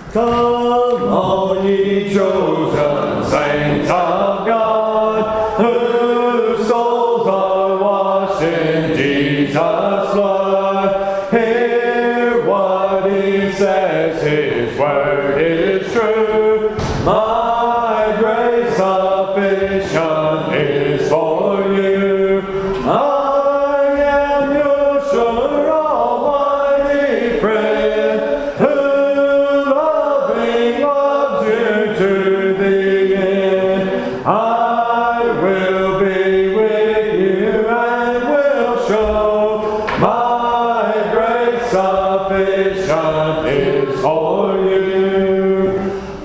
Come, all ye chosen saints of God, whose souls are washed in Jesus' blood. Hear what he says, his word is true. My grace sufficient is for you. I am your sure almighty friend, who loving loves you to the end. I will be with you and will show my grace sufficient is for you.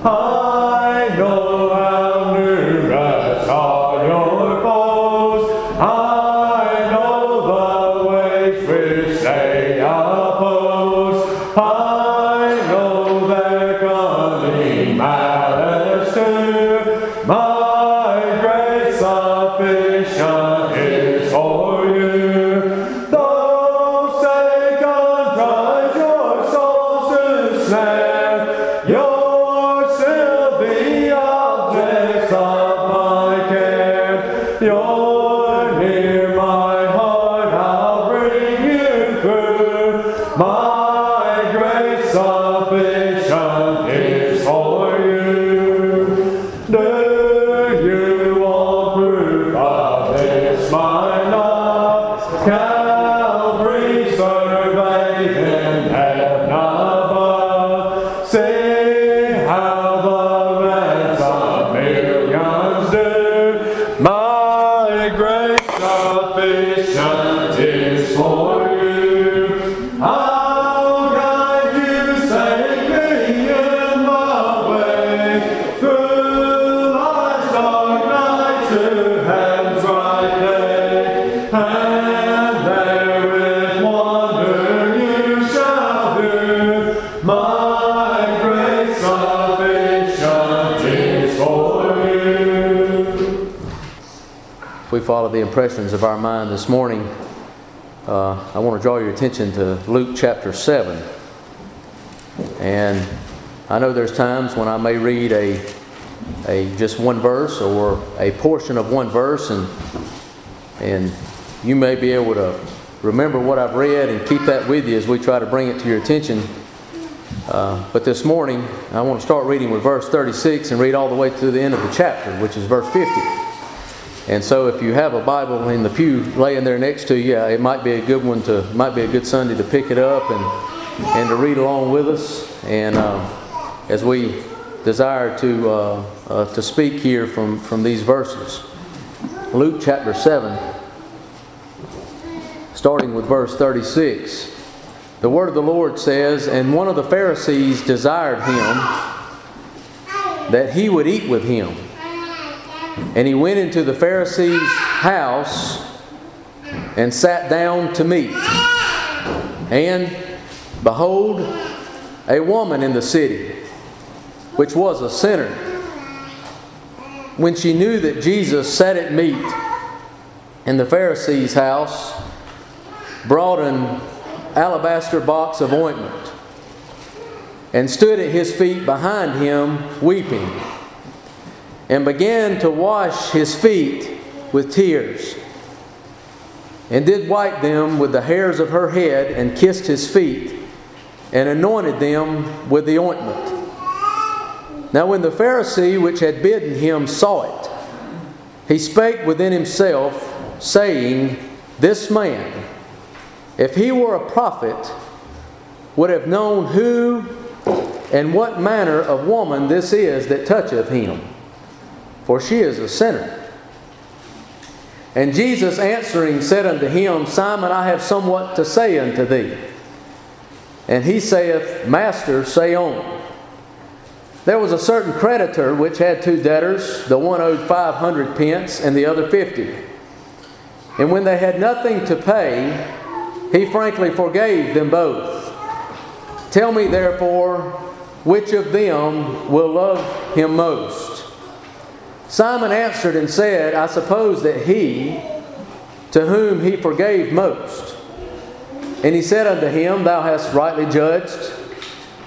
I know how numerous are your foes. I know the ways which they oppose. I know their cunning malice too. My grace sufficient is for you. Though Satan tries your souls to snare, you're still the objects of my care. You're near my heart, I'll bring you through. My grace sufficient is for you. Do you want proof of this, my love? Calvary surveyed in heaven above. See how the ransom millions do. My grace sufficient is for you. I'll guide you safely in my way through life's dark night to heaven's bright day. And there with wonder you shall do. My grace sufficient is for you. If we follow the impressions of our mind this morning, I want to draw your attention to Luke chapter 7. And I know there's times when I may read a just one verse or a portion of one verse, and you may be able to remember what I've read and keep that with you as we try to bring it to your attention. But this morning, I want to start reading with verse 36 and read all the way to the end of the chapter, which is verse 50. And so if you have a Bible in the pew laying there next to you, it might be a good one might be a good Sunday to pick it up and to read along with us. And as we desire to speak here from these verses. Luke chapter 7, starting with verse 36. The word of the Lord says, "And one of the Pharisees desired him that he would eat with him. And he went into the Pharisee's house and sat down to meat. And behold, a woman in the city, which was a sinner, when she knew that Jesus sat at meat in the Pharisee's house, brought an alabaster box of ointment, and stood at his feet behind him, weeping, and began to wash his feet with tears, and did wipe them with the hairs of her head, and kissed his feet, and anointed them with the ointment. Now when the Pharisee which had bidden him saw it, he spake within himself, saying, This man, if he were a prophet, would have known who and what manner of woman this is that toucheth him, for she is a sinner. And Jesus answering said unto him, Simon, I have somewhat to say unto thee. And he saith, Master, say on. There was a certain creditor which had two debtors. The one owed 500 pence, and the other 50. And when they had nothing to pay, he frankly forgave them both. Tell me therefore, which of them will love him most? Simon answered and said, I suppose that he, to whom he forgave most. And he said unto him, Thou hast rightly judged.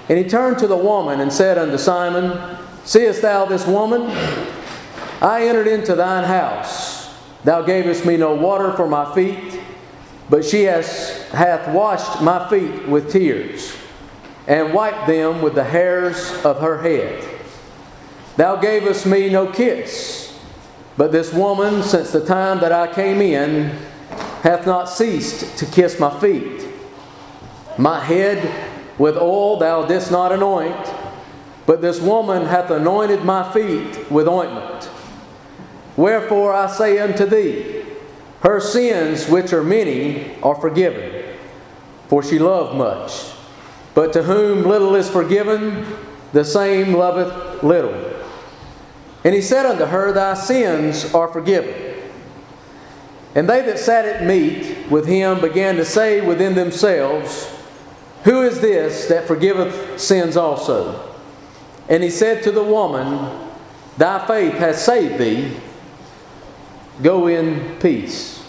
And he turned to the woman and said unto Simon, Seest thou this woman? I entered into thine house. Thou gavest me no water for my feet, but she hath washed my feet with tears, and wiped them with the hairs of her head. Thou gavest me no kiss, but this woman, since the time that I came in, hath not ceased to kiss my feet. My head with oil thou didst not anoint, but this woman hath anointed my feet with ointment. Wherefore I say unto thee, her sins, which are many, are forgiven, for she loved much. But to whom little is forgiven, the same loveth little. And he said unto her, Thy sins are forgiven. And they that sat at meat with him began to say within themselves, Who is this that forgiveth sins also? And he said to the woman, Thy faith hath saved thee. Go in peace.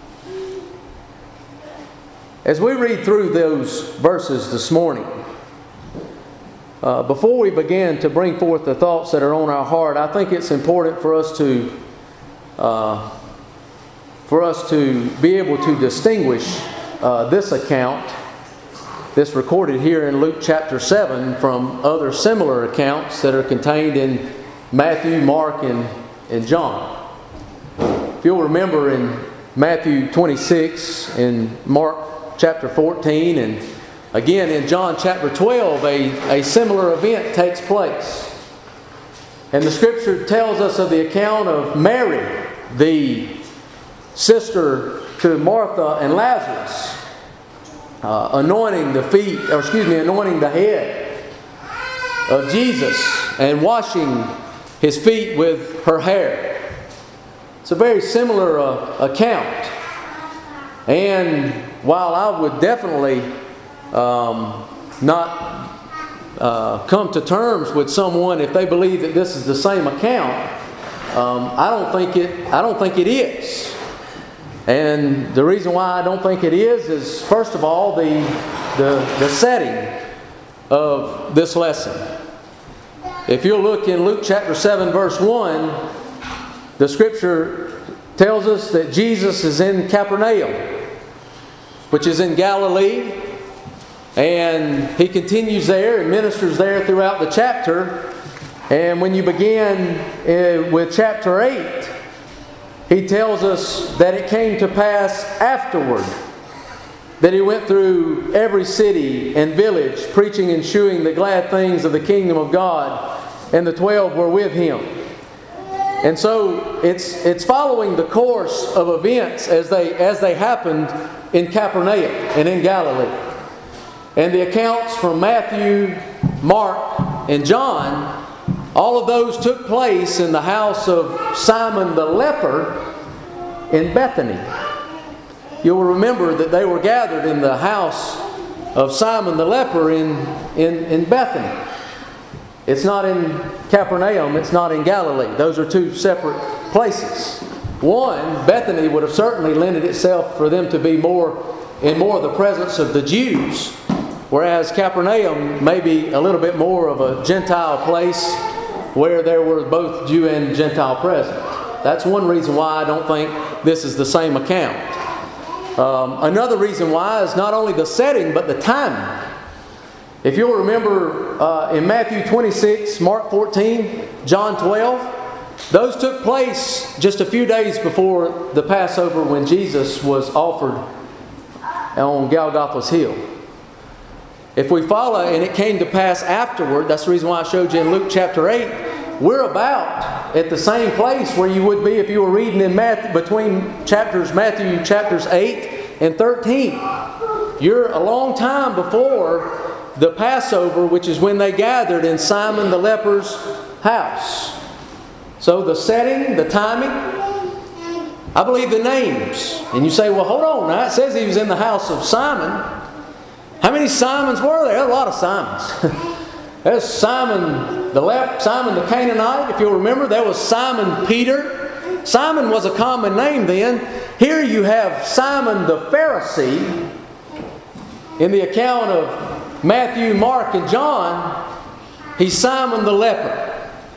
As we read through those verses this morning, before we begin to bring forth the thoughts that are on our heart, I think it's important for us to be able to distinguish this account, this recorded here in Luke chapter 7, from other similar accounts that are contained in Matthew, Mark, and John. If you'll remember in Matthew 26, in Mark chapter 14, and again in John chapter 12, a similar event takes place. And the Scripture tells us of the account of Mary, the sister to Martha and Lazarus, anointing the head of Jesus and washing His feet with her hair. It's a very similar account. And while I would definitely not come to terms with someone if they believe that this is the same account, I don't think it is. And the reason why I don't think it is first of all the setting of this lesson. If you'll look in Luke chapter 7 verse 1, the Scripture tells us that Jesus is in Capernaum, which is in Galilee, and He continues there and ministers there throughout the chapter. And when you begin with chapter 8, He tells us that it came to pass afterward that He went through every city and village, preaching and shewing the glad things of the kingdom of God, and the 12 were with Him. And so it's following the course of events as they happened in Capernaum and in Galilee. And the accounts from Matthew, Mark, and John, all of those took place in the house of Simon the leper in Bethany. You'll remember that they were gathered in the house of Simon the leper in Bethany. It's not in Capernaum, it's not in Galilee. Those are two separate places. One, Bethany, would have certainly lended itself for them to be more of the presence of the Jews, whereas Capernaum may be a little bit more of a Gentile place where there were both Jew and Gentile present. That's one reason why I don't think this is the same account. Another reason why is not only the setting, but the timing. If you'll remember in Matthew 26, Mark 14, John 12, those took place just a few days before the Passover when Jesus was offered on Golgotha's hill. If we follow, and it came to pass afterward, that's the reason why I showed you in Luke chapter 8, we're about at the same place where you would be if you were reading in between Matthew chapters 8 and 13. You're a long time before the Passover, which is when they gathered in Simon the leper's house. So the setting, the timing, I believe the names. And you say, well, hold on now. It says he was in the house of Simon. How many Simons were there? A lot of Simons. There's Simon the Canaanite, if you'll remember. There was Simon Peter. Simon was a common name then. Here you have Simon the Pharisee in the account of Matthew, Mark, and John, he's Simon the leper.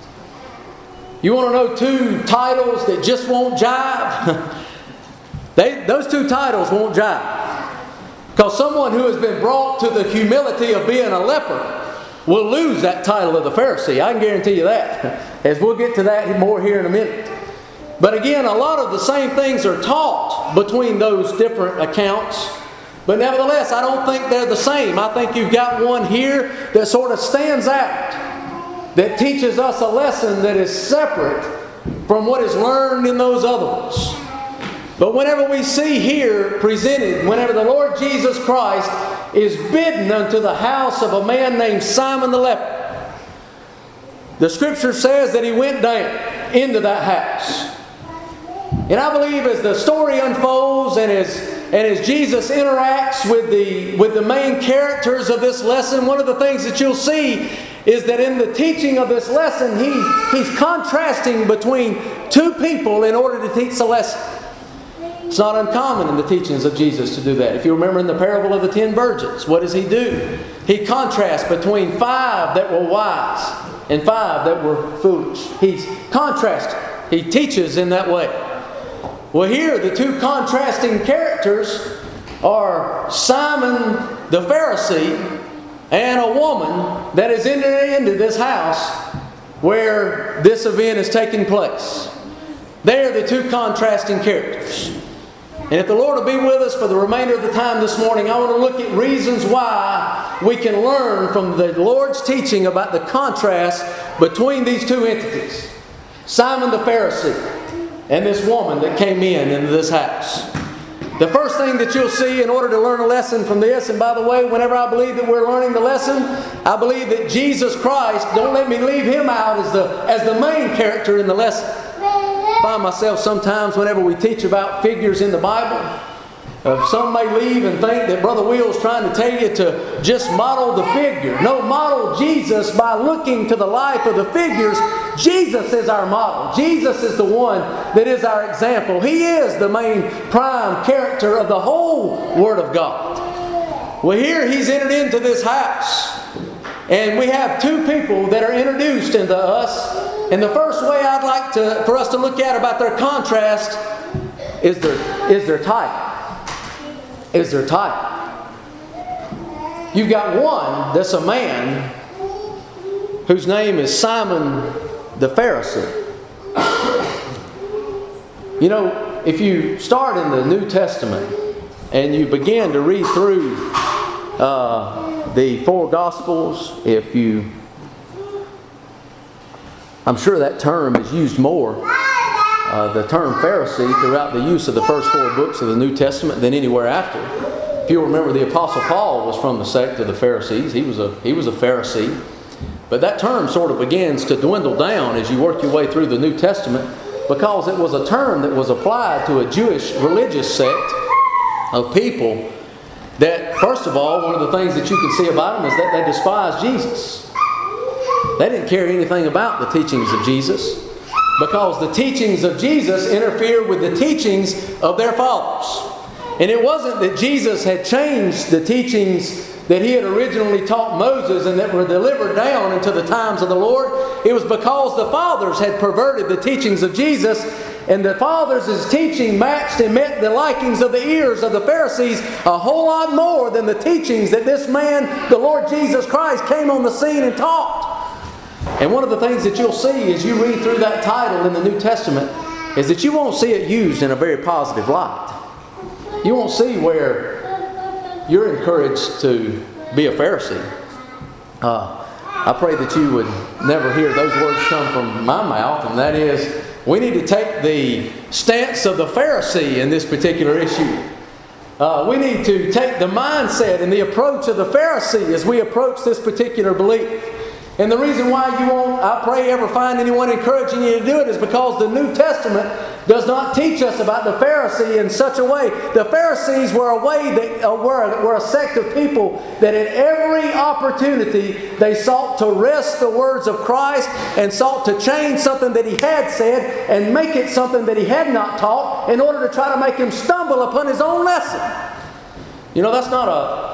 You want to know two titles that just won't jive? Those two titles won't jive. Because someone who has been brought to the humility of being a leper will lose that title of the Pharisee. I can guarantee you that. As we'll get to that more here in a minute. But again, a lot of the same things are taught between those different accounts. But nevertheless, I don't think they're the same. I think you've got one here that sort of stands out, that teaches us a lesson that is separate from what is learned in those other ones. But whenever we see here presented, whenever the Lord Jesus Christ is bidden unto the house of a man named Simon the leper, the Scripture says that he went down into that house. And I believe as the story unfolds and as Jesus interacts with the main characters of this lesson, one of the things that you'll see is that in the teaching of this lesson, he's contrasting between two people in order to teach the lesson. It's not uncommon in the teachings of Jesus to do that. If you remember in the parable of the 10 virgins, what does he do? He contrasts between 5 that were wise and 5 that were foolish. He's contrasting. He teaches in that way. Well, here the two contrasting characters are Simon the Pharisee and a woman that is entered into this house where this event is taking place. They are the two contrasting characters. And if the Lord will be with us for the remainder of the time this morning, I want to look at reasons why we can learn from the Lord's teaching about the contrast between these two entities. Simon the Pharisee and this woman that came into this house. The first thing that you'll see in order to learn a lesson from this, and by the way, whenever I believe that we're learning the lesson, I believe that Jesus Christ, don't let me leave Him out as the main character in the lesson. I find myself sometimes whenever we teach about figures in the Bible, some may leave and think that Brother Will's trying to tell you to just model the figure. No, model Jesus by looking to the life of the figures. Jesus is our model. Jesus is the one that is our example. He is the main prime character of the whole Word of God. Well, here he's entered into this house. And we have two people that are introduced into us. And the first way I'd like for us to look at about their contrast is their type. Is their type. You've got one that's a man whose name is Simon the Pharisee. You know, if you start in the New Testament and you begin to read through the 4 Gospels, I'm sure that term is used more, the term Pharisee, throughout the use of the first 4 books of the New Testament than anywhere after. If you remember, the Apostle Paul was from the sect of the Pharisees. He was a Pharisee. But that term sort of begins to dwindle down as you work your way through the New Testament, because it was a term that was applied to a Jewish religious sect of people that, first of all, one of the things that you can see about them is that they despised Jesus. They didn't care anything about the teachings of Jesus, because the teachings of Jesus interfered with the teachings of their fathers. And it wasn't that Jesus had changed the teachings that He had originally taught Moses and that were delivered down into the times of the Lord. It was because the fathers had perverted the teachings of Jesus, and the fathers' teaching matched and met the likings of the ears of the Pharisees a whole lot more than the teachings that this man, the Lord Jesus Christ, came on the scene and taught. And one of the things that you'll see as you read through that title in the New Testament is that you won't see it used in a very positive light. You won't see where you're encouraged to be a Pharisee. I pray that you would never hear those words come from my mouth, and that is, we need to take the stance of the Pharisee in this particular issue. We need to take the mindset and the approach of the Pharisee as we approach this particular belief. And the reason why you won't, I pray, ever find anyone encouraging you to do it is because the New Testament does not teach us about the Pharisee in such a way. The Pharisees were were a sect of people that at every opportunity they sought to wrest the words of Christ and sought to change something that He had said and make it something that He had not taught in order to try to make Him stumble upon His own lesson. You know, that's not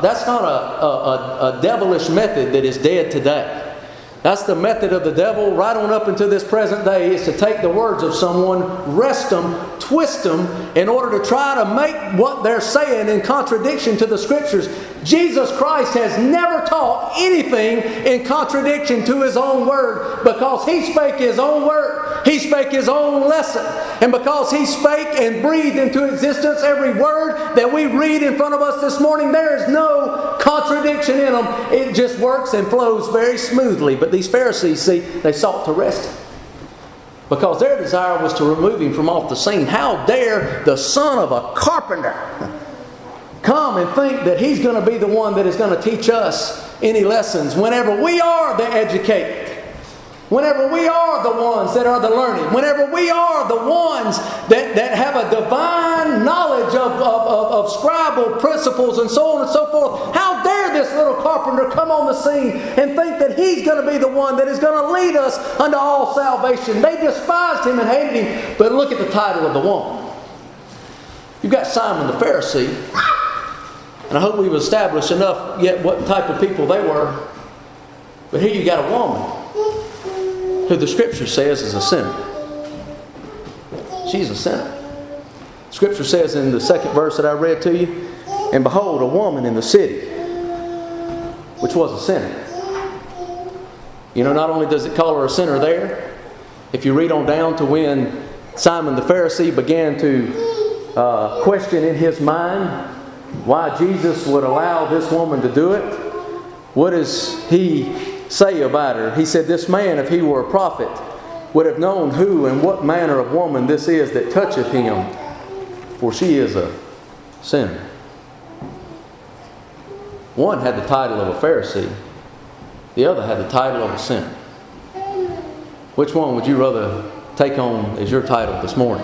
a devilish method that is dead today. That's the method of the devil right on up until this present day, is to take the words of someone, wrest them, twist them, in order to try to make what they're saying in contradiction to the Scriptures. Jesus Christ has never taught anything in contradiction to His own Word, because He spake His own Word. He spake His own lesson. And because He spake and breathed into existence every word that we read in front of us this morning, there is no contradiction in them. It just works and flows very smoothly. But these Pharisees, see, they sought to arrest Him, because their desire was to remove Him from off the scene. How dare the son of a carpenter come and think that he's going to be the one that is going to teach us any lessons, whenever we are the educated, whenever we are the ones that are the learned, whenever we are the ones that have a divine knowledge of scribal principles and so on and so forth. How dare this little carpenter come on the scene and think that he's going to be the one that is going to lead us unto all salvation? They despised Him and hated Him. But look at the title of the woman. You've got Simon the Pharisee, and I hope we've established enough yet what type of people they were. But here you got a woman who the Scripture says is a sinner. She's a sinner. Scripture says in the second verse that I read to you, and behold, a woman in the city, which was a sinner. You know, not only does it call her a sinner there, if you read on down to when Simon the Pharisee began to question in his mind why Jesus would allow this woman to do it, what does he say about her? He said, this man, if he were a prophet, would have known who and what manner of woman this is that toucheth him, for she is a sinner. One had the title of a Pharisee, the other had the title of a sinner. Which one would you rather take on as your title this morning?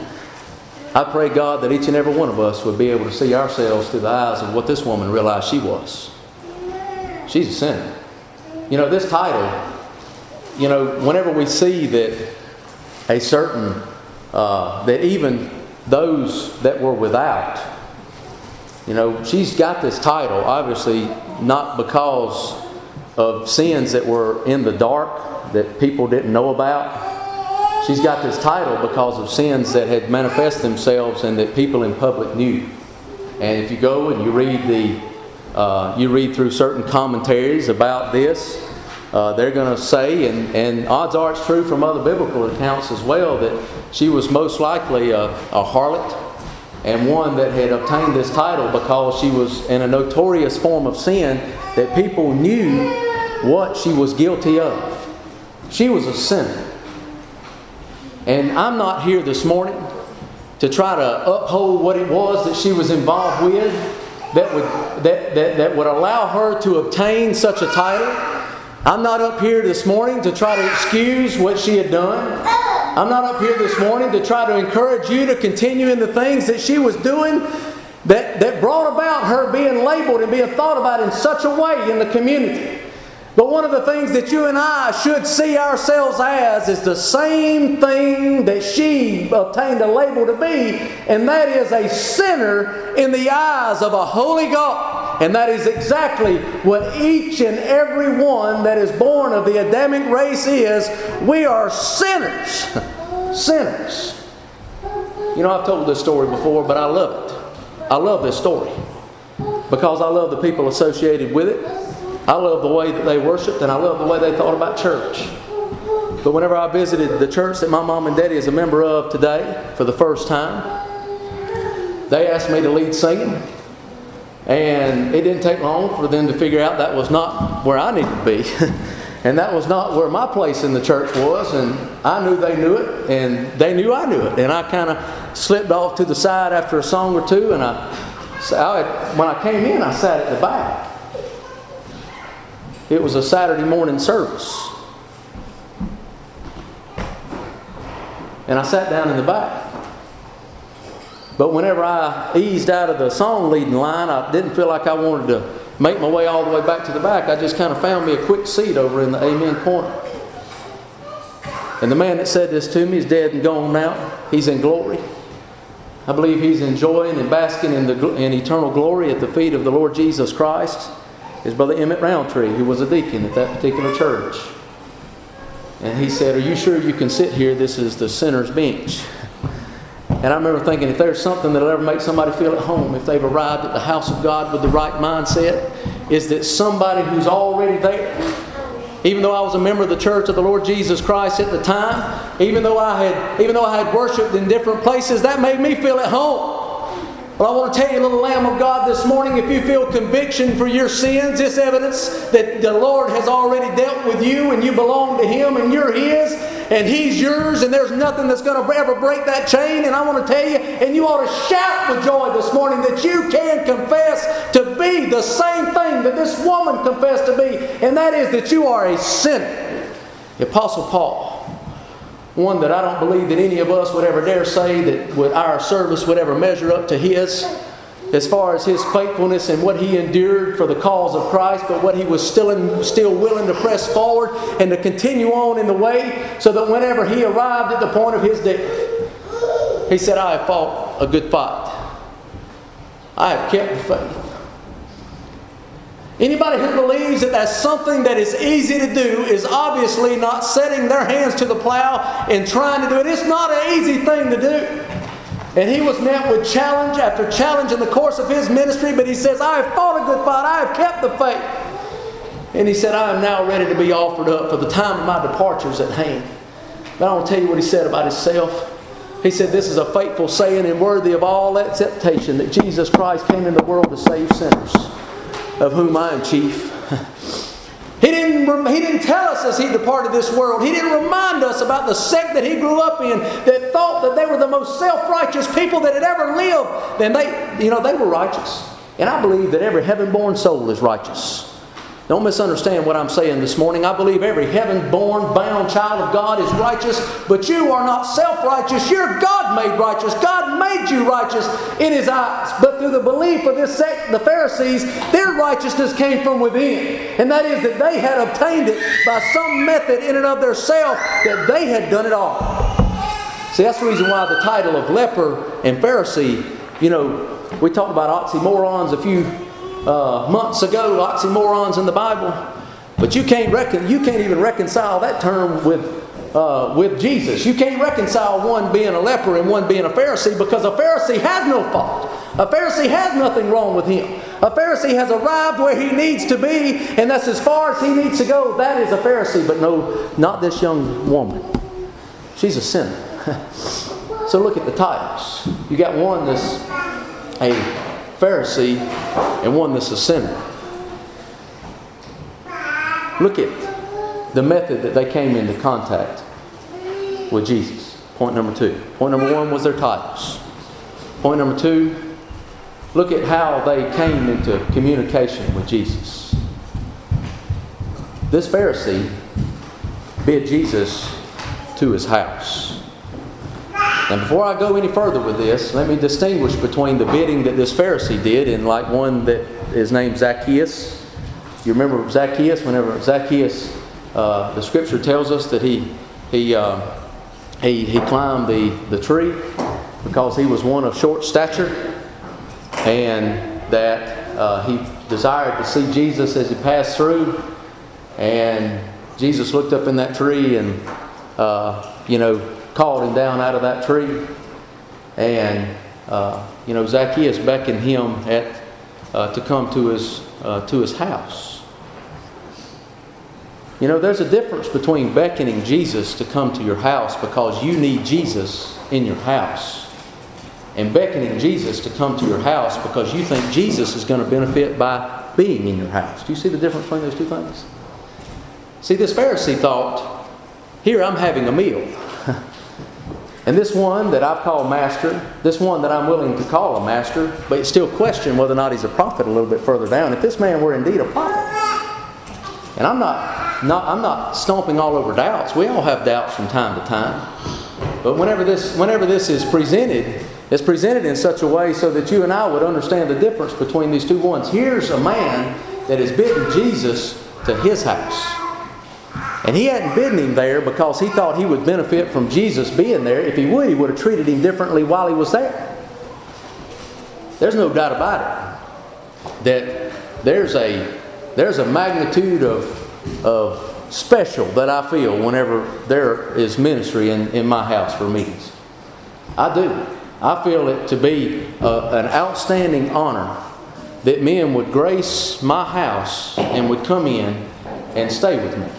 I pray, God, that each and every one of us would be able to see ourselves through the eyes of what this woman realized she was. She's a sinner. You know, this title, you know, whenever we see that a certain, that even those that were without, you know, she's got this title, obviously not because of sins that were in the dark that people didn't know about. She's got this title because of sins that had manifested themselves and that people in public knew. And if you go and you read through certain commentaries about this, they're going to say, and odds are it's true from other biblical accounts as well, that she was most likely a harlot, and one that had obtained this title because she was in a notorious form of sin that people knew what she was guilty of. She was a sinner. And I'm not here this morning to try to uphold what it was that she was involved with that would allow her to obtain such a title. I'm not up here this morning to try to excuse what she had done. I'm not up here this morning to try to encourage you to continue in the things that she was doing that brought about her being labeled and being thought about in such a way in the community. But one of the things that you and I should see ourselves as is the same thing that she obtained a label to be, and that is a sinner in the eyes of a holy God. And that is exactly what each and every one that is born of the Adamic race is. We are sinners. Sinners. You know, I've told this story before, but I love it. I love this story because I love the people associated with it. I love the way that they worshiped, and I love the way they thought about church. But whenever I visited the church that my mom and daddy is a member of today for the first time, they asked me to lead singing. And it didn't take long for them to figure out that was not where I needed to be. And that was not where my place in the church was. And I knew they knew it, and they knew I knew it. And I kind of slipped off to the side after a song or two. And when I came in, I sat at the back. It was a Saturday morning service. And I sat down in the back. But whenever I eased out of the song leading line, I didn't feel like I wanted to make my way all the way back to the back. I just kind of found me a quick seat over in the amen corner. And the man that said this to me is dead and gone now. He's in glory. I believe he's enjoying and basking in eternal glory at the feet of the Lord Jesus Christ, is Brother Emmett Roundtree, who was a deacon at that particular church. And he said, "Are you sure you can sit here? This is the sinner's bench." And I remember thinking, if there's something that'll ever make somebody feel at home, if they've arrived at the house of God with the right mindset, is that somebody who's already there. Even though I was a member of the Church of the Lord Jesus Christ at the time, even though I had worshipped in different places, that made me feel at home. Well, I want to tell you, little Lamb of God, this morning, if you feel conviction for your sins, it's evidence that the Lord has already dealt with you and you belong to Him and you're His and He's yours, and there's nothing that's going to ever break that chain. And I want to tell you, and you ought to shout for joy this morning that you can confess to be the same thing that this woman confessed to be, and that is that you are a sinner. The Apostle Paul, one that I don't believe that any of us would ever dare say that our service would ever measure up to his, as far as his faithfulness and what he endured for the cause of Christ, but what he was still willing to press forward and to continue on in the way, so that whenever he arrived at the point of his death, he said, "I have fought a good fight. I have kept the faith." Anybody who believes that that's something that is easy to do is obviously not setting their hands to the plow and trying to do it. It's not an easy thing to do. And he was met with challenge after challenge in the course of his ministry, but he says, "I have fought a good fight. I have kept the faith." And he said, "I am now ready to be offered up, for the time of my departure is at hand." But I want to tell you what he said about himself. He said, "This is a faithful saying and worthy of all acceptation, that Jesus Christ came into the world to save sinners, of whom I am chief." He didn't tell us as he departed this world. He didn't remind us about the sect that he grew up in that thought that they were the most self-righteous people that had ever lived. Then they were righteous. And I believe that every heaven-born soul is righteous. Don't misunderstand what I'm saying this morning. I believe every heaven-born, bound child of God is righteous, but you are not self-righteous. You're God-made righteous. God made you righteous in His eyes. But through the belief of this sect, the Pharisees, their righteousness came from within. And that is that they had obtained it by some method in and of themselves, that they had done it all. See, that's the reason why the title of leper and Pharisee, we talked about oxymorons a few months ago, oxymorons in the Bible, but you can't even reconcile that term with Jesus. You can't reconcile one being a leper and one being a Pharisee, because a Pharisee has no fault. A Pharisee has nothing wrong with him. A Pharisee has arrived where he needs to be, and that's as far as he needs to go. That is a Pharisee, but no, not this young woman. She's a sinner. So look at the titles. You got one that's a Pharisee and one that's a sinner. Look at the method that they came into contact with Jesus. Point number 2. Point number 1 was their titles. Point number 2, look at how they came into communication with Jesus. This Pharisee bid Jesus to his house. Now, before I go any further with this, let me distinguish between the bidding that this Pharisee did and like one that is named Zacchaeus. You remember Zacchaeus? Whenever Zacchaeus, the Scripture tells us that he climbed the tree because he was one of short stature, and that he desired to see Jesus as he passed through. And Jesus looked up in that tree and called him down out of that tree, and Zacchaeus beckoned him to come to his house. There's a difference between beckoning Jesus to come to your house because you need Jesus in your house, and beckoning Jesus to come to your house because you think Jesus is going to benefit by being in your house. Do you see the difference between those two things? See, this Pharisee thought, here I'm having a meal. And this one that I've called master, this one that I'm willing to call a master, but still question whether or not he's a prophet a little bit further down. If this man were indeed a prophet, and I'm not stomping all over doubts. We all have doubts from time to time. But whenever this is presented, it's presented in such a way so that you and I would understand the difference between these two ones. Here's a man that has bidden Jesus to his house. And he hadn't bidden him there because he thought he would benefit from Jesus being there. If he would have treated him differently while he was there. there's no doubt about it that there's a magnitude of special that I feel whenever there is ministry in my house for meetings. I do. I feel it to be an outstanding honor that men would grace my house and would come in and stay with me.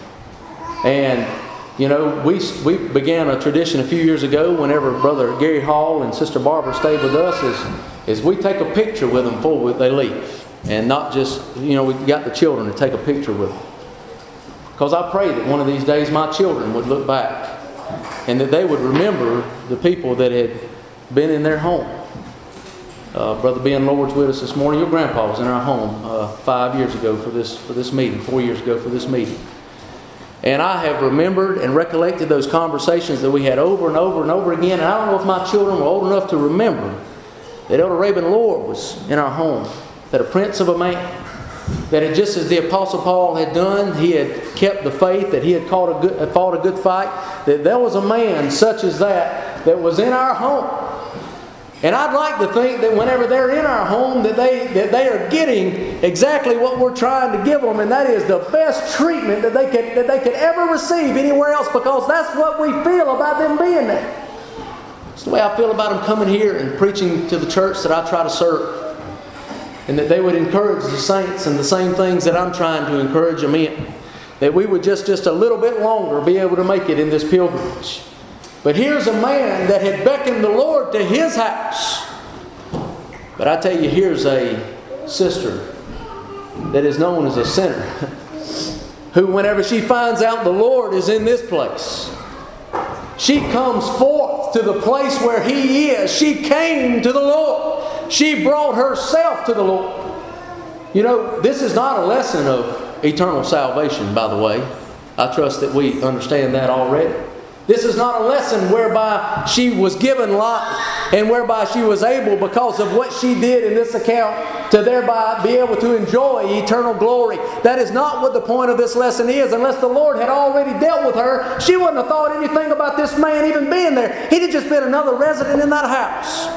And you know, we began a tradition a few years ago whenever Brother Gary Hall and Sister Barbara stayed with us is we take a picture with them before they leave. And not just, you know, we got the children to take a picture with them. Because I pray that one of these days my children would look back and that they would remember the people that had been in their home. Brother Ben Lord's with us this morning. Your grandpa was in our home 5 years ago for this meeting, 4 years ago for this meeting. And I have remembered and recollected those conversations that we had over and over and over again. And I don't know if my children were old enough to remember that Elder Rabin Lord was in our home, that a prince of a man, that had, just as the Apostle Paul had done, he had kept the faith, that he had fought a good fight, that there was a man such as that was in our home. And I'd like to think that whenever they're in our home that they are getting exactly what we're trying to give them, and that is the best treatment that they could ever receive anywhere else, because that's what we feel about them being there. It's the way I feel about them coming here and preaching to the church that I try to serve. And that they would encourage the saints and the same things that I'm trying to encourage them in. That we would just a little bit longer be able to make it in this pilgrimage. But here's a man that had beckoned the Lord to his house. But I tell you, here's a sister that is known as a sinner, who whenever she finds out the Lord is in this place, she comes forth to the place where He is. She came to the Lord. She brought herself to the Lord. You know, this is not a lesson of eternal salvation, by the way. I trust that we understand that already. This is not a lesson whereby she was given life and whereby she was able, because of what she did in this account, to thereby be able to enjoy eternal glory. That is not what the point of this lesson is. Unless the Lord had already dealt with her, she wouldn't have thought anything about this man even being there. He'd have just been another resident in that house.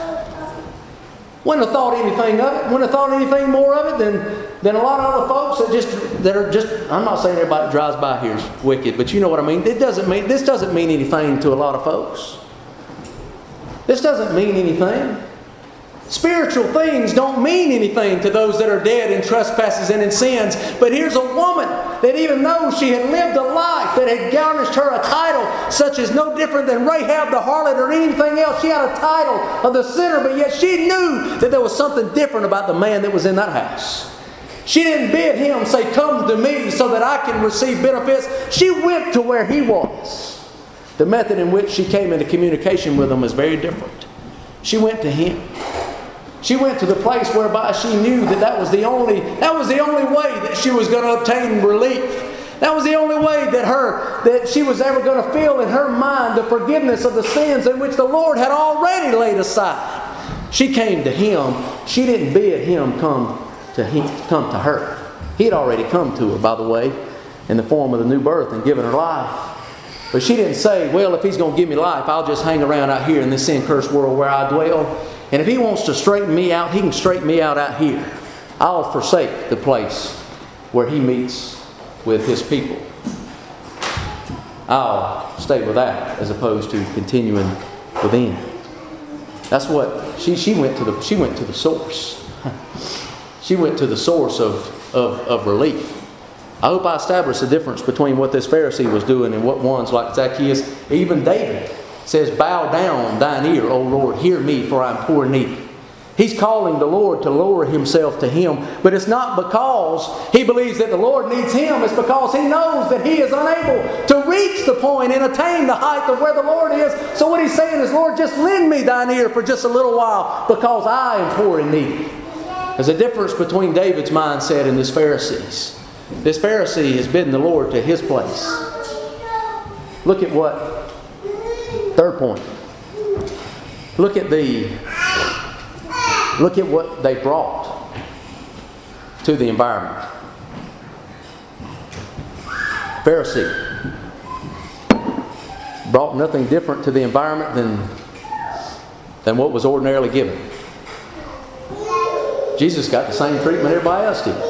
Wouldn't have thought anything of it. Wouldn't have thought anything more of it than a lot of other folks that are just. I'm not saying everybody that drives by here is wicked, but you know what I mean. This doesn't mean anything to a lot of folks. This doesn't mean anything. Spiritual things don't mean anything to those that are dead in trespasses and in sins. But here's a woman that, even though she had lived a life that had garnished her a title such as no different than Rahab the harlot or anything else, she had a title of the sinner, but yet she knew that there was something different about the man that was in that house. She didn't bid him say, "Come to me so that I can receive benefits." She went to where he was. The method in which she came into communication with him was very different. She went to him. She went to the place whereby she knew that was the only way that she was going to obtain relief. That was the only way that she was ever going to feel in her mind the forgiveness of the sins in which the Lord had already laid aside. She came to him. She didn't bid him come to her. He had already come to her, by the way, in the form of the new birth and given her life. But she didn't say, "Well, if He's going to give me life, I'll just hang around out here in this sin-cursed world where I dwell. And if He wants to straighten me out, He can straighten me out here. I'll forsake the place where He meets with His people. I'll stay with that as opposed to continuing within." That's what she went to the source. She went to the source of relief. I hope I established the difference between what this Pharisee was doing and what ones like Zacchaeus, even David, says, "Bow down thine ear, O Lord, hear me, for I am poor and needy." He's calling the Lord to lower himself to Him. But it's not because he believes that the Lord needs him. It's because he knows that he is unable to reach the point and attain the height of where the Lord is. So what he's saying is, "Lord, just lend me thine ear for just a little while, because I am poor and needy." There's a difference between David's mindset and this Pharisee's. This Pharisee has bidden the Lord to his place. Look at what, third point. Look at what they brought to the environment. Pharisee brought nothing different to the environment than what was ordinarily given. Jesus got the same treatment everybody else did.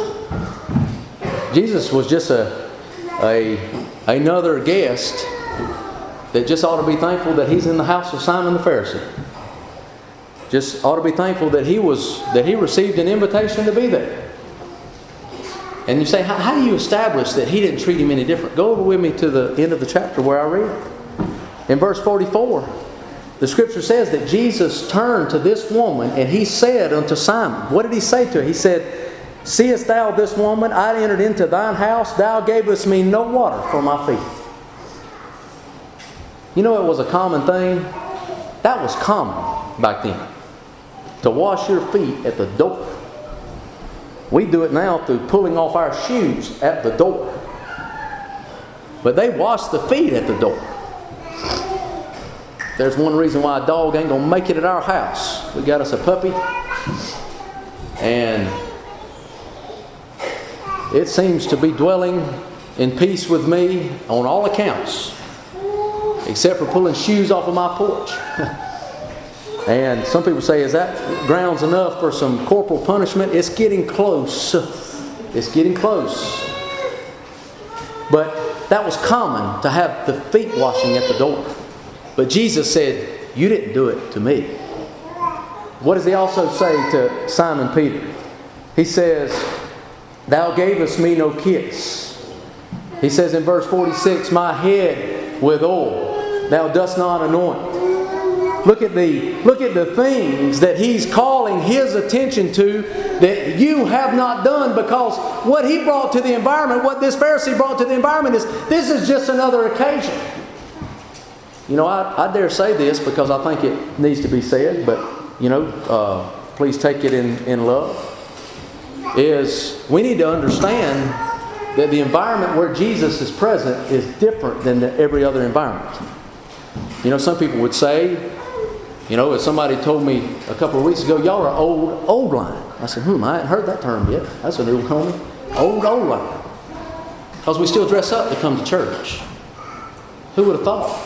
Jesus was just another guest that just ought to be thankful that he's in the house of Simon the Pharisee. Just ought to be thankful that he received an invitation to be there. And you say, how do you establish that he didn't treat him any different? Go over with me to the end of the chapter where I read. In verse 44, the scripture says that Jesus turned to this woman and he said unto Simon, what did he say to her? He said, seest thou this woman? I entered into thine house. Thou gavest me no water for my feet. You know it was a common thing? That was common back then. To wash your feet at the door. We do it now through pulling off our shoes at the door. But they wash the feet at the door. There's one reason why a dog ain't going to make it at our house. We got us a puppy. And it seems to be dwelling in peace with me on all accounts. Except for pulling shoes off of my porch. And some people say, is that grounds enough for some corporal punishment? It's getting close. It's getting close. But that was common to have the feet washing at the door. But Jesus said, you didn't do it to me. What does he also say to Simon Peter? He says, thou gavest me no kiss. He says in verse 46, my head with oil thou dost not anoint. Look at the things that he's calling his attention to that you have not done, because what he brought to the environment, what this Pharisee brought to the environment is, this is just another occasion. You know, I dare say this because I think it needs to be said, but, you know, please take it in love, is we need to understand that the environment where Jesus is present is different than every other environment. You know, some people would say, you know, as somebody told me a couple of weeks ago, y'all are old line. I said, I hadn't heard that term yet. That's a new one on me. Old line. Because we still dress up to come to church. Who would have thought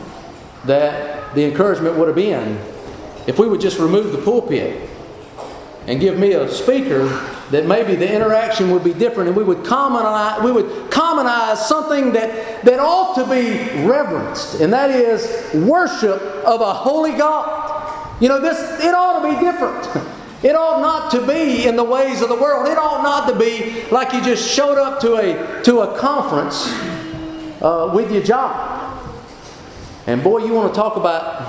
that the encouragement would have been if we would just remove the pulpit and give me a speaker, that maybe the interaction would be different, and we would commonize something that ought to be reverenced, and that is worship of a holy God. You know, it ought to be different. It ought not to be in the ways of the world. It ought not to be like you just showed up to a conference with your job. And boy, you want to talk about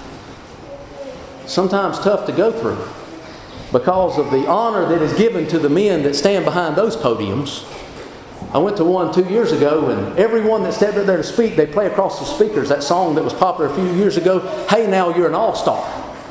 sometimes tough to go through, because of the honor that is given to the men that stand behind those podiums. I went to one 2 years ago, and everyone that stepped up there to speak, they play across the speakers that song that was popular a few years ago, Hey Now You're an All-Star.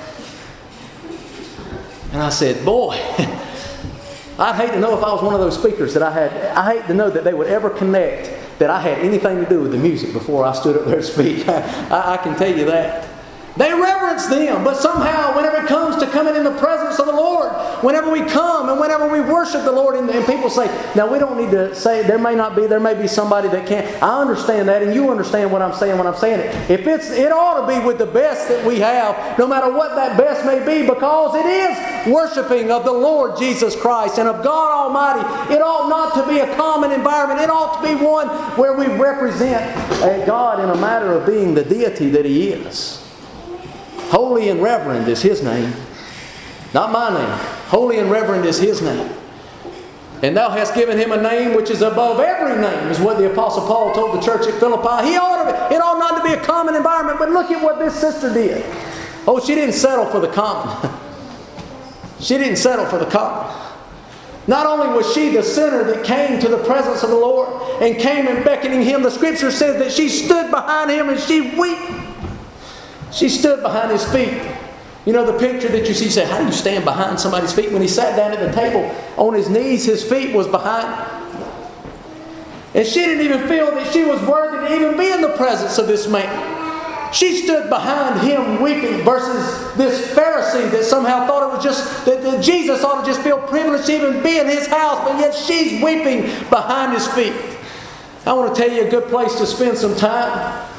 And I said, boy, I'd hate to know if I was one of those speakers that I hate to know that they would ever connect that I had anything to do with the music before I stood up there to speak. I can tell you that. They reverence them, but somehow whenever it comes to coming in the presence of the Lord, whenever we come and whenever we worship the Lord, and people say, now we don't need to say, there may be somebody that can't. I understand that, and you understand what I'm saying when I'm saying it. It ought to be with the best that we have, no matter what that best may be, because it is worshiping of the Lord Jesus Christ and of God Almighty. It ought not to be a common environment. It ought to be one where we represent God in a matter of being the deity that He is. Holy and reverend is His name. Not my name. Holy and reverend is His name. And thou hast given Him a name which is above every name, is what the Apostle Paul told the church at Philippi. It ought not to be a common environment, but look at what this sister did. Oh, she didn't settle for the common. She didn't settle for the common. Not only was she the sinner that came to the presence of the Lord and came and beckoning Him, the Scripture says that she stood behind Him and she wept. She stood behind His feet. You know the picture that you see, say, how do you stand behind somebody's feet? When he sat down at the table on his knees, his feet was behind. And she didn't even feel that she was worthy to even be in the presence of this man. She stood behind him weeping, versus this Pharisee that somehow thought it was just that Jesus ought to just feel privileged to even be in his house, but yet she's weeping behind his feet. I want to tell you a good place to spend some time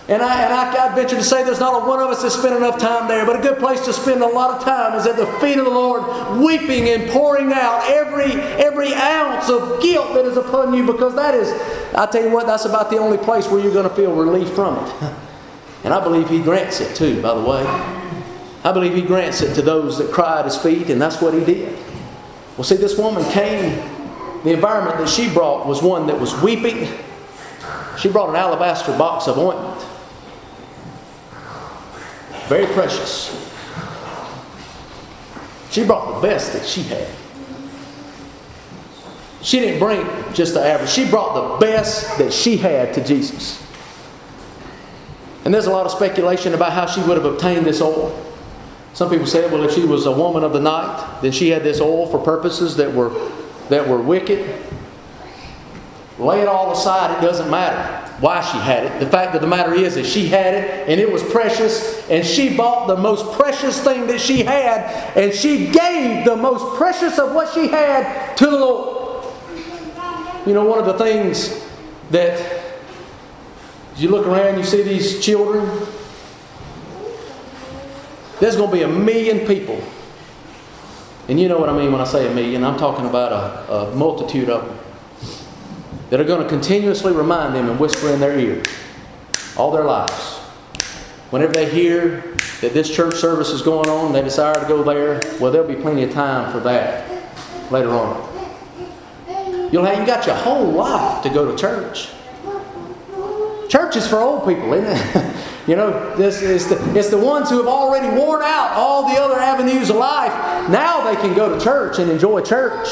And I'd venture to say there's not a one of us that spent enough time there, but a good place to spend a lot of time is at the feet of the Lord, weeping and pouring out every ounce of guilt that is upon you, because that is, I tell you what, that's about the only place where you're going to feel relief from it. And I believe He grants it too, by the way. I believe He grants it to those that cry at His feet, and that's what He did. Well, see, this woman came, the environment that she brought was one that was weeping. She brought an alabaster box of ointment. Very precious. She brought the best that she had. She didn't bring just the average. She brought the best that she had to Jesus. And there's a lot of speculation about how she would have obtained this oil. Some people say, well, if she was a woman of the night, then she had this oil for purposes that were wicked. Lay it all aside. It doesn't matter why she had it. The fact of the matter is that she had it, and it was precious, and she bought the most precious thing that she had, and she gave the most precious of what she had to the Lord. You know, one of the things that, as you look around, you see these children, there's going to be 1 million people. And you know what I mean when I say 1 million. I'm talking about a multitude of them that are going to continuously remind them and whisper in their ear all their lives. Whenever they hear that this church service is going on, they desire to go there, well, there'll be plenty of time for that later on. You got your whole life to go to church. Church is for old people, isn't it? You know, it's the ones who have already worn out all the other avenues of life. Now they can go to church and enjoy church.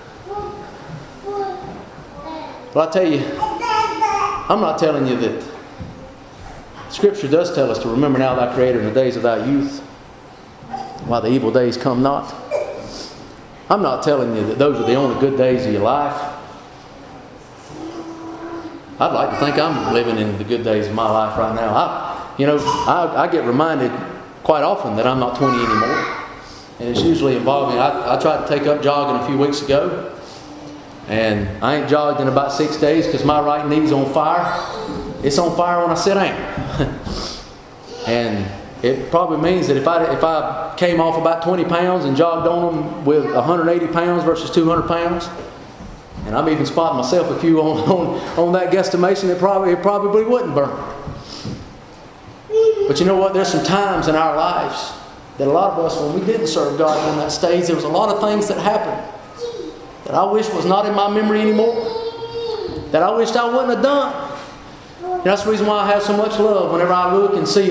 Well, I tell you, I'm not telling you that. Scripture does tell us to remember now thy Creator in the days of thy youth, while the evil days come not. I'm not telling you that those are the only good days of your life. I'd like to think I'm living in the good days of my life right now. I get reminded quite often that I'm not 20 anymore. And it's usually involving, I tried to take up jogging a few weeks ago. And I ain't jogged in about 6 days because my right knee's on fire. It's on fire when I sit down. And it probably means that if I came off about 20 pounds and jogged on them with 180 pounds versus 200 pounds, and I'm even spotting myself a few on that guesstimation, it probably wouldn't burn. But you know what? There's some times in our lives that a lot of us, when we didn't serve God in that stage, there was a lot of things that happened that I wish was not in my memory anymore, that I wished I wouldn't have done. And that's the reason why I have so much love whenever I look and see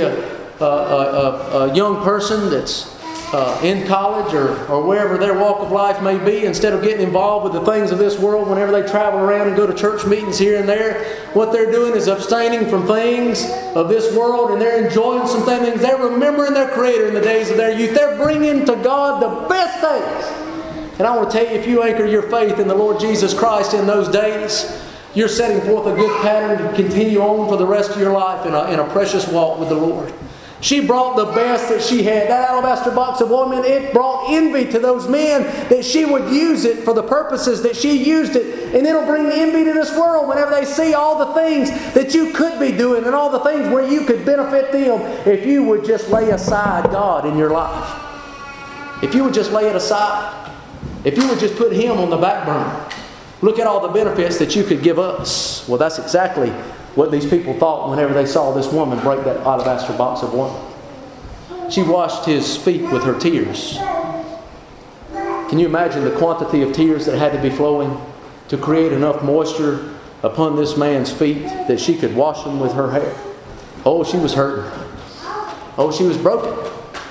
a young person that's in college or wherever their walk of life may be. Instead of getting involved with the things of this world, whenever they travel around and go to church meetings here and there, what they're doing is abstaining from things of this world, and they're enjoying some things. They're remembering their Creator in the days of their youth. They're bringing to God the best things. And I want to tell you, if you anchor your faith in the Lord Jesus Christ in those days, you're setting forth a good pattern to continue on for the rest of your life in a precious walk with the Lord. She brought the best that she had. That alabaster box of ointment, it brought envy to those men that she would use it for the purposes that she used it. And it'll bring envy to this world whenever they see all the things that you could be doing and all the things where you could benefit them if you would just lay aside God in your life. If you would just lay it aside. If you would just put Him on the back burner. Look at all the benefits that you could give us. Well, that's exactly what these people thought whenever they saw this woman break that alabaster box of ointment. She washed His feet with her tears. Can you imagine the quantity of tears that had to be flowing to create enough moisture upon this man's feet that she could wash them with her hair? Oh, she was hurting. Oh, she was broken.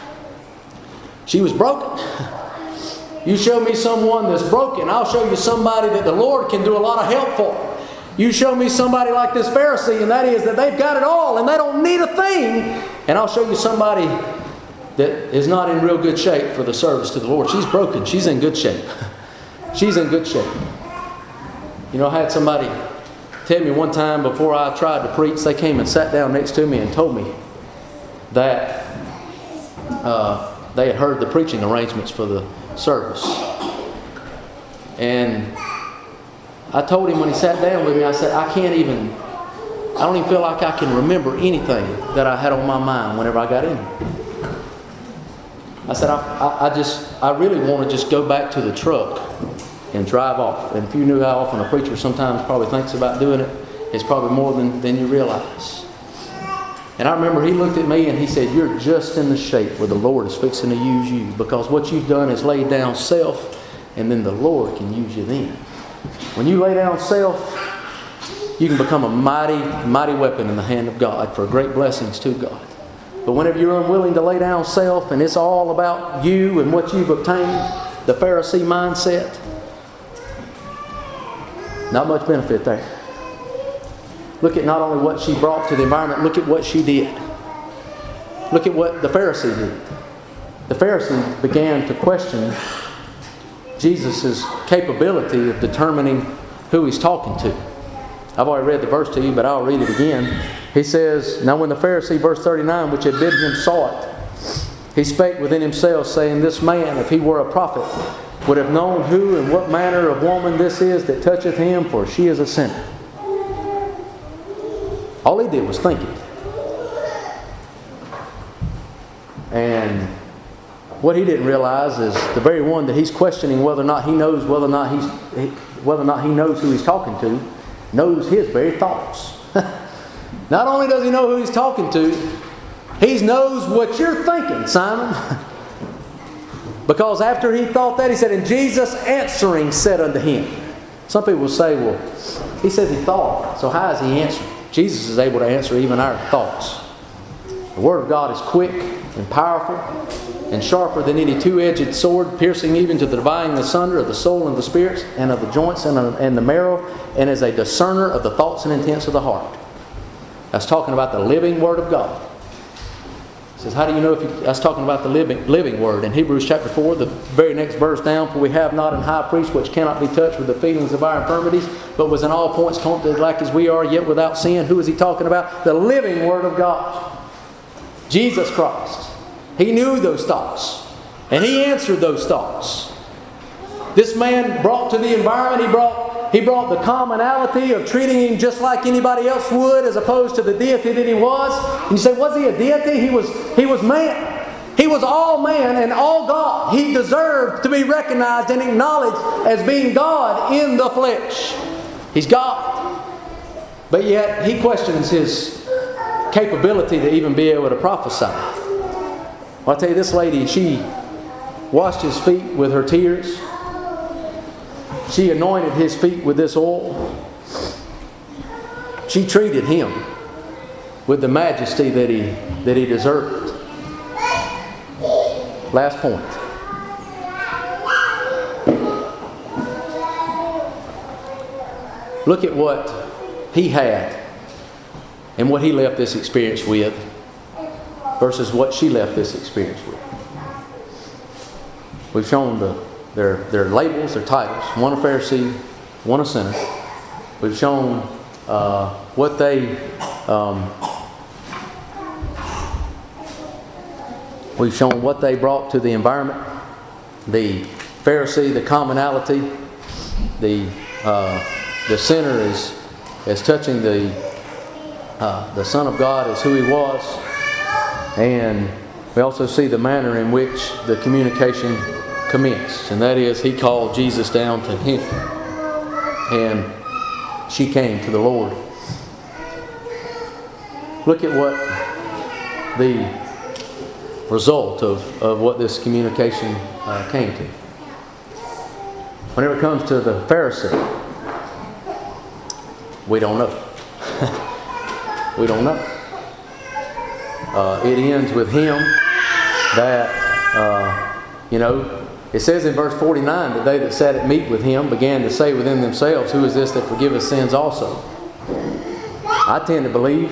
She was broken. You show me someone that's broken, I'll show you somebody that the Lord can do a lot of help for. You show me somebody like this Pharisee, and that is that they've got it all and they don't need a thing. And I'll show you somebody that is not in real good shape for the service to the Lord. She's broken. She's in good shape. She's in good shape. You know, I had somebody tell me one time before I tried to preach, they came and sat down next to me and told me that they had heard the preaching arrangements for the service. And I told him when he sat down with me, I said, I can't even I don't even feel like I can remember anything that I had on my mind whenever I got in here. I said, I really want to just go back to the truck and drive off. And if you knew how often a preacher sometimes probably thinks about doing it, it's probably more than you realize. And I remember he looked at me and he said, you're just in the shape where the Lord is fixing to use you, because what you've done is laid down self, and then the Lord can use you then. When you lay down self, you can become a mighty, mighty weapon in the hand of God for great blessings to God. But whenever you're unwilling to lay down self and it's all about you and what you've obtained, the Pharisee mindset, not much benefit there. Look at not only what she brought to the environment, look at what she did. Look at what the Pharisee did. The Pharisee began to question Jesus' capability of determining who he's talking to. I've already read the verse to you, but I'll read it again. He says, now when the Pharisee, verse 39, which had bidden him saw it, he spake within himself, saying, this man, if he were a prophet, would have known who and what manner of woman this is that toucheth him, for she is a sinner. All he did was think it. And what he didn't realize is the very one that he's questioning whether or not he knows whether or not he knows who he's talking to, knows his very thoughts. Not only does he know who he's talking to, he knows what you're thinking, Simon. Because after he thought that, he said, and Jesus answering said unto him. Some people say, well, he says he thought, so how is he answering? Jesus is able to answer even our thoughts. The Word of God is quick and powerful and sharper than any two-edged sword, piercing even to the dividing asunder of the soul and the spirits and of the joints and the marrow, and is a discerner of the thoughts and intents of the heart. That's talking about the living Word of God. It says, how do you know that's talking about the living Word? In Hebrews chapter 4, the very next verse down, for we have not an high priest which cannot be touched with the feelings of our infirmities, but was in all points tempted like as we are, yet without sin. Who is he talking about? The living Word of God. Jesus Christ. He knew those thoughts. And he answered those thoughts. This man brought to the environment, he brought the commonality of treating him just like anybody else would, as opposed to the deity that he was. And you say, was he a deity? He was man. He was all man and all God. He deserved to be recognized and acknowledged as being God in the flesh. He's God. But yet he questions his capability to even be able to prophesy. Well, I'll tell you, this lady, she washed his feet with her tears. She anointed his feet with this oil. She treated him with the majesty that he deserved. Last point. Look at what he had and what he left this experience with versus what she left this experience with. We've shown their labels, their titles. One a Pharisee, one a sinner. We've shown what they brought to the environment. The Pharisee, the commonality. The sinner is touching the Son of God as who he was. And we also see the manner in which the communication commenced. And that is, he called Jesus down to him. And she came to the Lord. Look at what the result of what this communication came to. Whenever it comes to the Pharisee, we don't know. We don't know. It ends with him that, it says in verse 49 that they that sat at meat with him began to say within themselves, who is this that forgiveth sins also? I tend to believe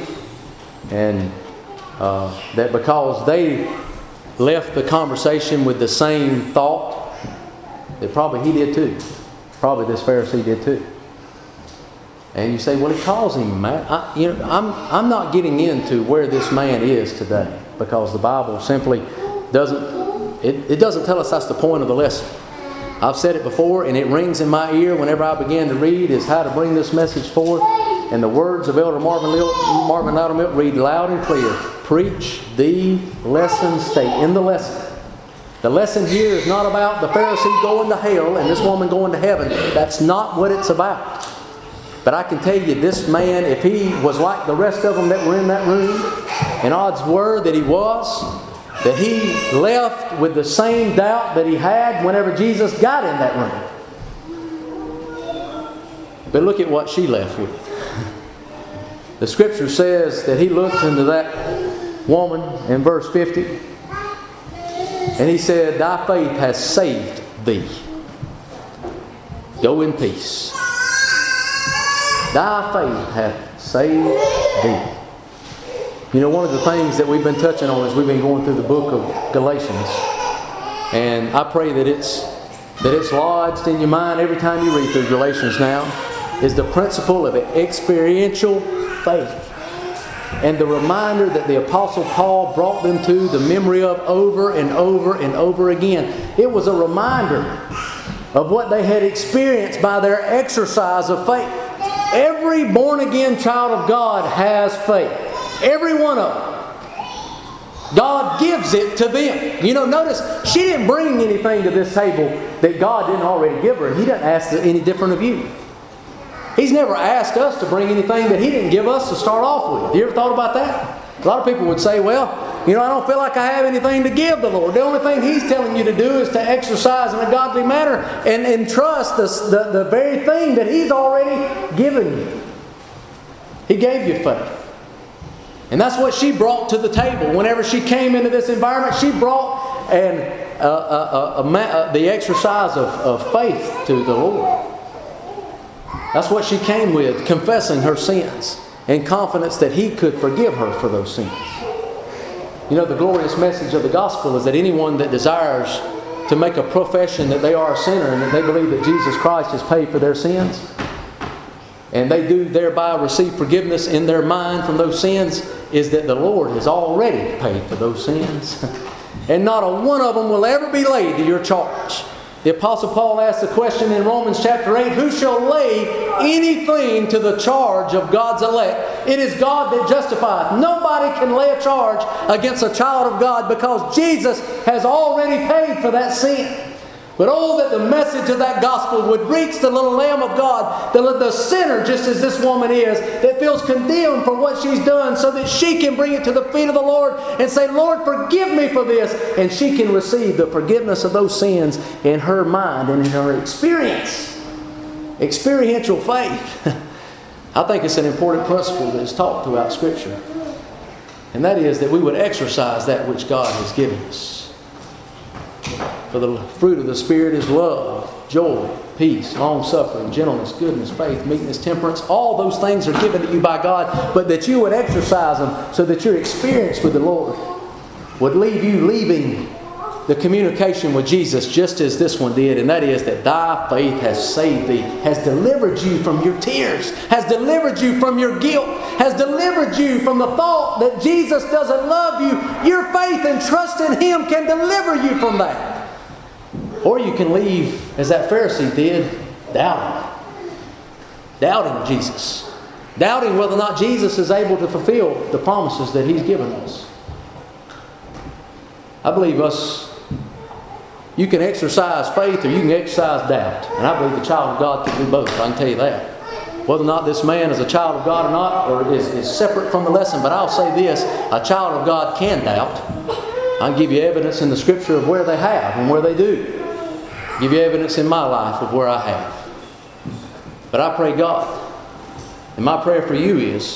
that because they left the conversation with the same thought, that probably he did too. Probably this Pharisee did too. And you say, well, he calls him man. I'm not getting into where this man is today, because the Bible simply doesn't tell us that's the point of the lesson. I've said it before, and it rings in my ear whenever I begin to read, is how to bring this message forth. And the words of Elder Marvin Loudermilk read loud and clear. Preach the lesson, stay in the lesson. The lesson here is not about the Pharisee going to hell and this woman going to heaven. That's not what it's about. But I can tell you, this man, if he was like the rest of them that were in that room, and odds were that he was, that he left with the same doubt that he had whenever Jesus got in that room. But look at what she left with. The Scripture says that he looked into that woman in verse 50, and he said, "Thy faith has saved thee. Go in peace. Thy faith hath saved thee." You know, one of the things that we've been touching on as we've been going through the book of Galatians, and I pray that it's lodged in your mind every time you read through Galatians now, is the principle of experiential faith. And the reminder that the Apostle Paul brought them to the memory of over and over and over again. It was a reminder of what they had experienced by their exercise of faith. Every born-again child of God has faith. Every one of them. God gives it to them. You know, notice, she didn't bring anything to this table that God didn't already give her. And He doesn't ask any different of you. He's never asked us to bring anything that He didn't give us to start off with. You ever thought about that? A lot of people would say, well, you know, I don't feel like I have anything to give the Lord. The only thing He's telling you to do is to exercise in a godly manner and trust the very thing that He's already given you. He gave you faith. And that's what she brought to the table. Whenever she came into this environment, she brought the exercise of faith to the Lord. That's what she came with, confessing her sins and confidence that He could forgive her for those sins. You know, the glorious message of the gospel is that anyone that desires to make a profession that they are a sinner and that they believe that Jesus Christ has paid for their sins, and they do thereby receive forgiveness in their mind from those sins, is that the Lord has already paid for those sins. And not a one of them will ever be laid to your charge. The Apostle Paul asked the question in Romans chapter 8, who shall lay anything to the charge of God's elect? It is God that justifieth. Nobody can lay a charge against a child of God because Jesus has already paid for that sin. But oh, that the message of that gospel would reach the little Lamb of God, the sinner, just as this woman is, that feels condemned for what she's done, so that she can bring it to the feet of the Lord and say, Lord, forgive me for this. And she can receive the forgiveness of those sins in her mind and in her experience. Experiential faith. I think it's an important principle that is taught throughout Scripture. And that is that we would exercise that which God has given us. For the fruit of the Spirit is love, joy, peace, long-suffering, gentleness, goodness, faith, meekness, temperance. All those things are given to you by God, but that you would exercise them so that your experience with the Lord would leave you leaving the communication with Jesus just as this one did, and that is that thy faith has saved thee, has delivered you from your tears, has delivered you from your guilt, has delivered you from the thought that Jesus doesn't love you. Your faith and trust in Him can deliver you from that. Or you can leave, as that Pharisee did, doubting Jesus. Doubting whether or not Jesus is able to fulfill the promises that He's given us. I believe you can exercise faith or you can exercise doubt. And I believe the child of God can do both. I can tell you that. Whether or not this man is a child of God or not, or is separate from the lesson. But I'll say this, a child of God can doubt. I can give you evidence in the Scripture of where they have and where they do. Give you evidence in my life of where I have. But I pray God, and my prayer for you is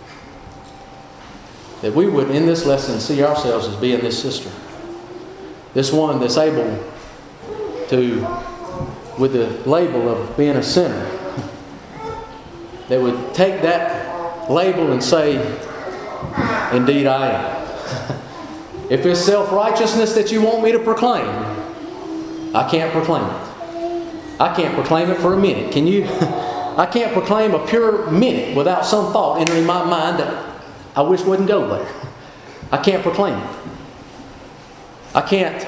that we would in this lesson see ourselves as being this sister. This one that's able to, with the label of being a sinner, that would take that label and say, indeed I am. If it's self-righteousness that you want me to proclaim, I can't proclaim it. I can't proclaim it for a minute. Can you? I can't proclaim a pure minute without some thought entering my mind that I wish wouldn't go there. I can't proclaim it. I can't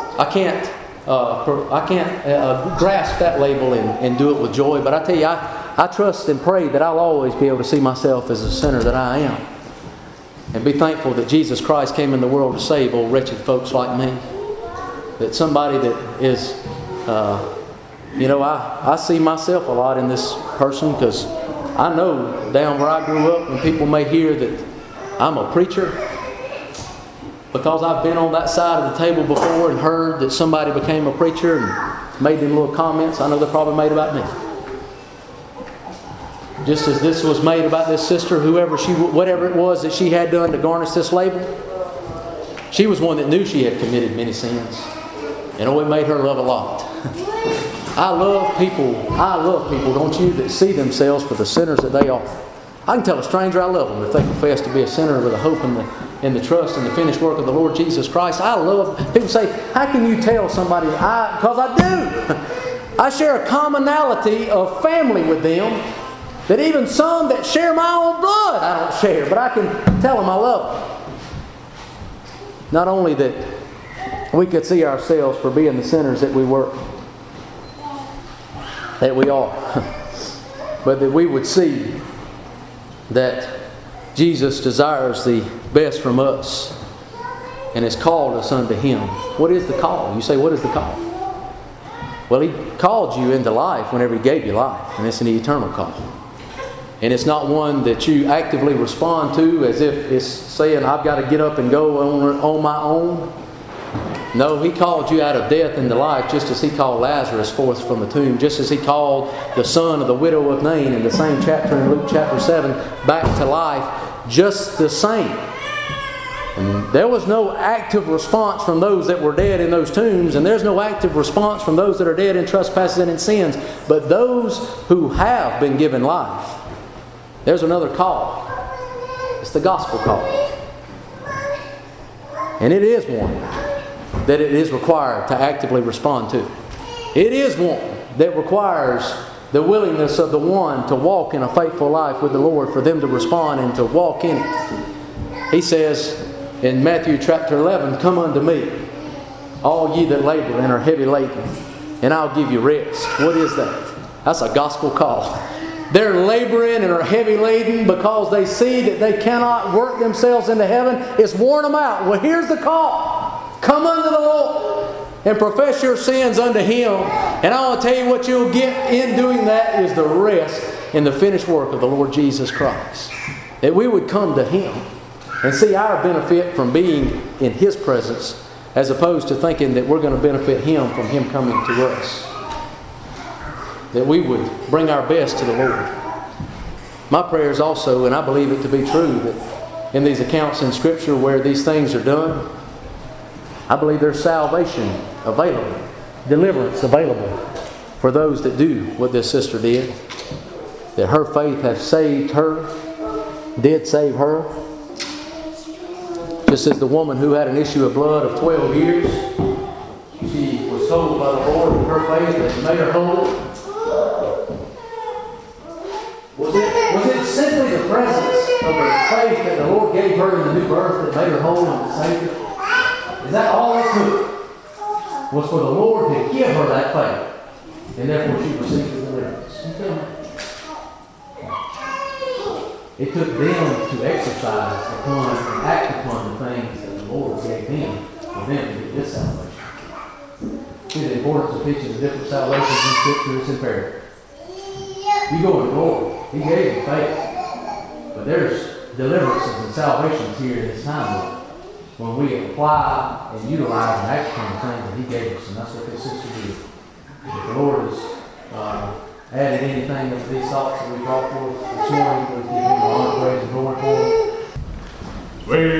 grasp that label and do it with joy. But I tell you, I trust and pray that I'll always be able to see myself as a sinner that I am. And be thankful that Jesus Christ came in the world to save old wretched folks like me. That somebody that is, I see myself a lot in this person, because I know down where I grew up, when people may hear that I'm a preacher, because I've been on that side of the table before and heard that somebody became a preacher and made them little comments, I know they're probably made about me. Just as this was made about this sister, whatever it was that she had done to garnish this label, she was one that knew she had committed many sins. And it made her love a lot. I love people, don't you, that see themselves for the sinners that they are. I can tell a stranger I love them if they confess to be a sinner with a hope in the trust and the finished work of the Lord Jesus Christ. I love, people say, how can you tell somebody? Because I do. I share a commonality of family with them that even some that share my own blood I don't share, but I can tell them I love them. Not only that we could see ourselves for being the sinners that we were, that we are, but that we would see that Jesus desires the best from us and has called us unto Him. What is the call? You say, what is the call? Well, He called you into life whenever He gave you life, and it's an eternal call. And it's not one that you actively respond to as if it's saying, I've got to get up and go on my own. No, He called you out of death into life, just as He called Lazarus forth from the tomb, just as He called the son of the widow of Nain in the same chapter in Luke chapter 7 back to life, just the same. And there was no active response from those that were dead in those tombs, and there's no active response from those that are dead in trespasses and in sins. But those who have been given life, there's another call. It's the gospel call. And it is one that it is required to actively respond to. It is one that requires the willingness of the one to walk in a faithful life with the Lord, for them to respond and to walk in it. He says in Matthew chapter 11, come unto me, all ye that labor and are heavy laden, and I'll give you rest. What is that? That's a gospel call. They're laboring and are heavy laden because they see that they cannot work themselves into heaven. It's worn them out. Well, here's the call. Come unto the Lord and profess your sins unto Him. And I want to tell you what you'll get in doing that is the rest in the finished work of the Lord Jesus Christ. That we would come to Him and see our benefit from being in His presence, as opposed to thinking that we're going to benefit Him from Him coming to us. That we would bring our best to the Lord. My prayer is also, and I believe it to be true, that in these accounts in Scripture where these things are done, I believe there's salvation available, deliverance available for those that do what this sister did. That her faith has saved her, did save her. Just as the woman who had an issue of blood of 12 years, she was told by the Lord in her faith that He made her whole. Was it simply the presence of the faith that the Lord gave her in the new birth that made her whole and saved her? Is that all it took? Was for the Lord to give her that faith, and therefore she received the deliverance. It took them to exercise upon and act upon the things that the Lord gave them for them to get this salvation. See, the importance of teaching the different salvations in Scripture is imperative. You go in the Lord. He gave you faith. But there's deliverances and salvations here in this time when we apply and utilize and act upon the things that He gave us. And that's what this sister did. If the Lord has added anything to these thoughts that we brought forth this morning, please give Him honor, praise, and glory for it.